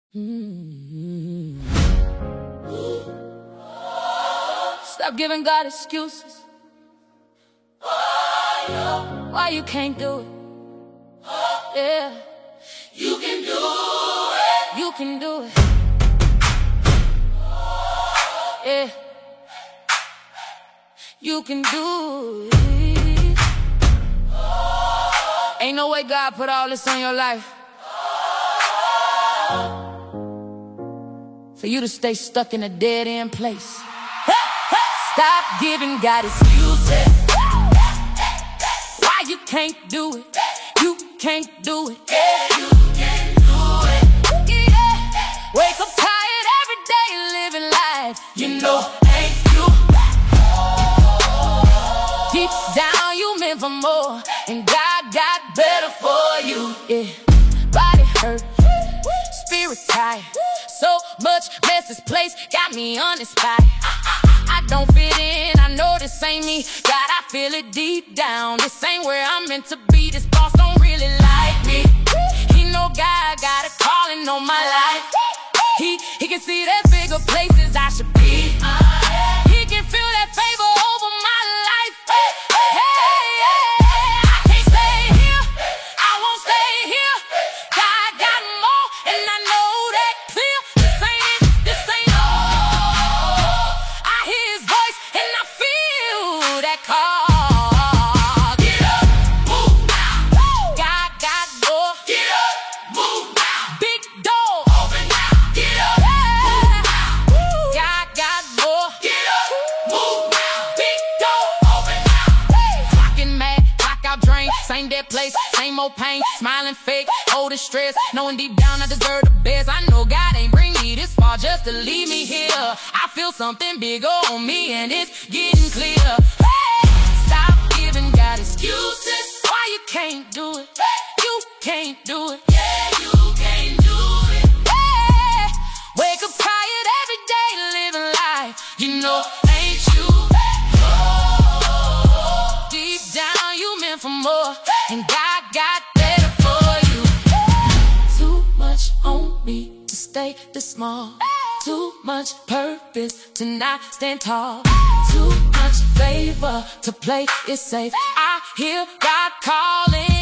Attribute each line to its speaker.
Speaker 1: Stop giving God excuses. Why you can't do it? Yeah,
Speaker 2: You can do it.
Speaker 1: you can do it. Yeah, you can do it. Ain't no way God put all this on your life for you to stay stuck in a dead-end place. Stop giving God excuses. Why you can't do it? You can't do it.
Speaker 2: Yeah, you can do it.
Speaker 1: Yeah. Wake up tired every day living life.
Speaker 2: You know, ain't you?
Speaker 1: Deep down you meant for more, and God got better for you. Yeah. Body hurt, spirit tired. So much mess, this place got me uninspired. I don't fit in, I know this ain't me. God, I feel it deep down. This ain't where I'm meant to be. This boss don't really like me. He know God got a calling on my life. He can see there's bigger places I should be. He can feel that favor over my life. Hey, I can't stay here, I won't stay here. God got more, and I know that clear. This ain't it, this ain't all. I hear his voice, and I feel that call.
Speaker 2: Get up, move now.
Speaker 1: God got more.
Speaker 2: Get up, move now.
Speaker 1: Big door.
Speaker 2: Open now. Get up, move now.
Speaker 1: God got more.
Speaker 2: Get up, move now. Big door. Open now.
Speaker 1: Clocking mad, clock out drained. Same dead place, same old pain. Smiling fake, old stress. Knowing deep down I deserve the best. I know God ain't bring me this far just to leave me here. I feel something bigger on me, and it's getting clear. Hey, stop giving God excuses. Why you can't do it? You can't do it.
Speaker 2: Yeah, you can do it.
Speaker 1: Hey, wake up tired every day living life. You know, ain't you? Deep down you meant for more, and God got better for you. Too much on me to stay this small. Too much purpose to not stand tall. Too much favor to play it safe. I hear God calling.